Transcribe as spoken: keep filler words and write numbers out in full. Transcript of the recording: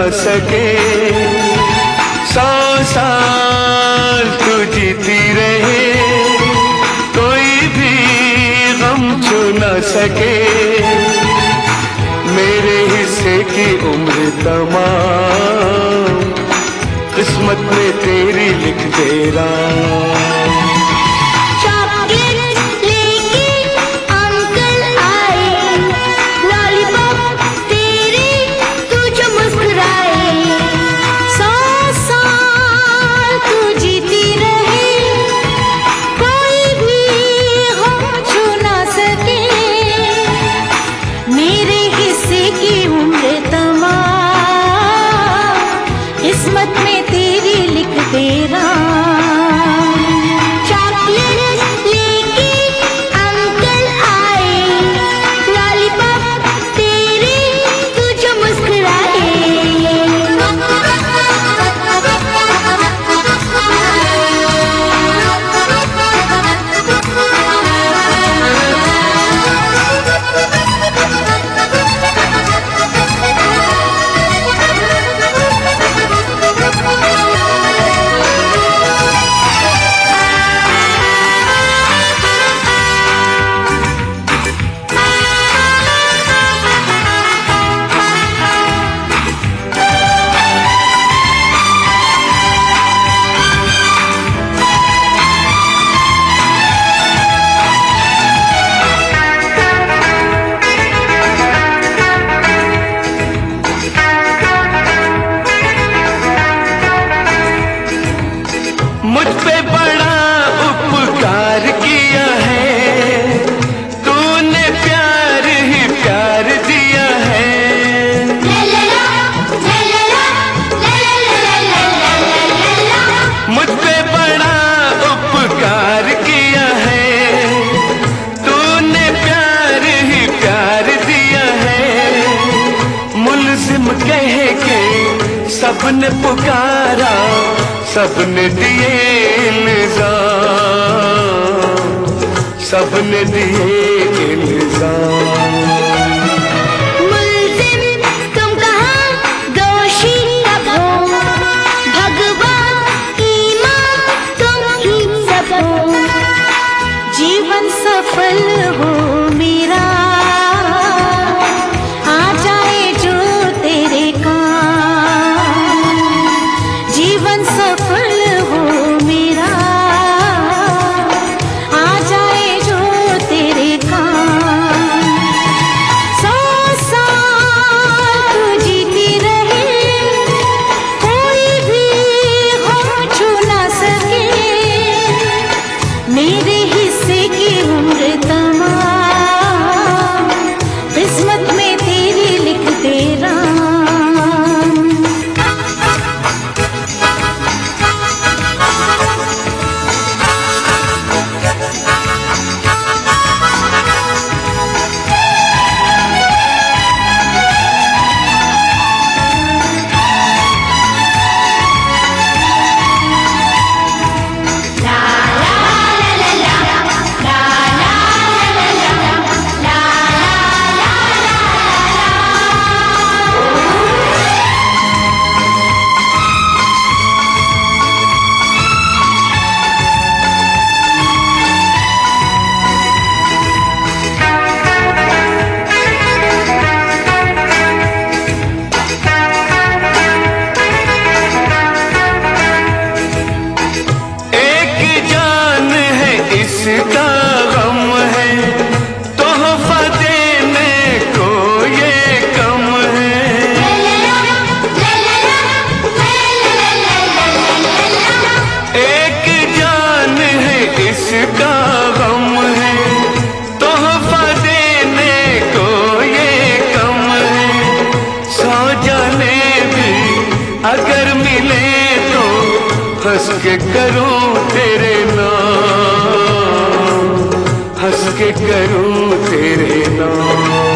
सके। सौ साल तू जीती रहे, कोई भी गम छू न सके। मेरे हिस्से की उम्र तमाम किस्मत में तेरी लिख दे राम। किस्मत में तेरी लिख दे राम। चॉकलेट लेके अंकल आए, लॉलीपॉप तेरे तू जो मुस्कुराए। मुझ पे बड़ा उपकार किया है तूने, प्यार ही प्यार दिया है। मुझ पे बड़ा उपकार किया है तूने, प्यार ही प्यार दिया है। मुल्जिम कह के सबने पुकारा, सबने दिए इल्जाम, सबने दिए इल्जाम। मुल्जिम तुम कहाँ, दोषी कब हो, भगवान ईमान तुम ही सब हो। जीवन सफल हो मेरा, आ जाए जो तेरे काम। जीवन सफल हो मेरा, आ जाए जो तेरे काम। सौ साल तू जीती रहे, कोई भी गम छू न सके। मेरे हिस्से की उम्र तमाम किस्मत में तेरी लिख दे राम। इसका गम है तोहफा देने को ये कम है। एक जान है इसका गम है, तोहफा देने को ये कम है। सौ जाने भी अगर मिले तो हंस के करूं तेरे नाम, हंस के करूं तेरे नाम।